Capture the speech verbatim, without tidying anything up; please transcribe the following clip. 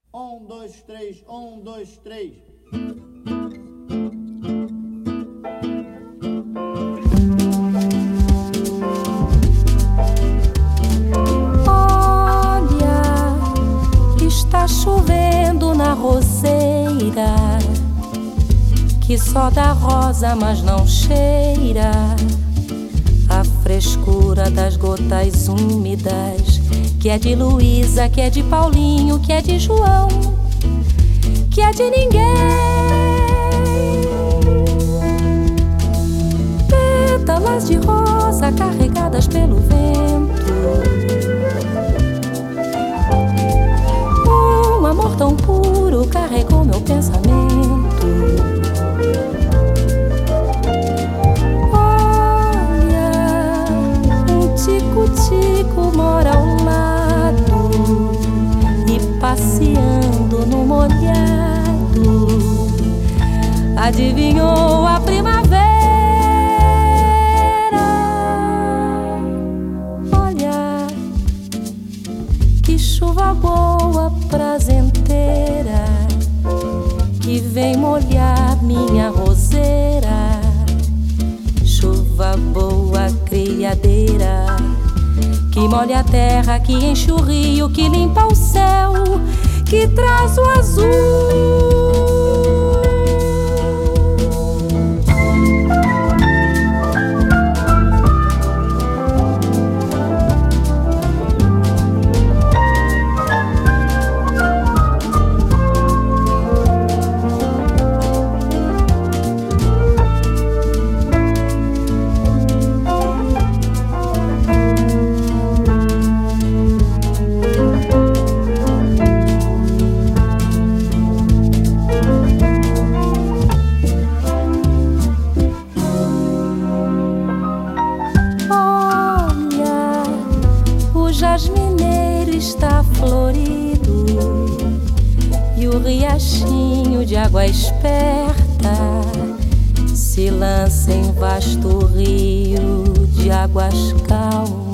Um, dois, três, um, dois, três. Olha, está chovendo na roseira, que só dá rosa, mas não cheira a frescura das gotas úmidas, que é de Luísa, que é de Paulinho, que é de João, que é de ninguém. Pétalas de rosa carregadas pelo vento, um amor tão puro carregou meu pensamento. Tico mora ao lado e passeando no molhado adivinhou a primavera. Olha que chuva boa, prazenteira, que vem molhar minha roseira. Chuva boa, criadeira, que molha a terra, que enche o rio, que limpa o céu, que traz o azul. Jasmineiro está florido e o riachinho de água esperta se lança em vasto rio de águas calmas.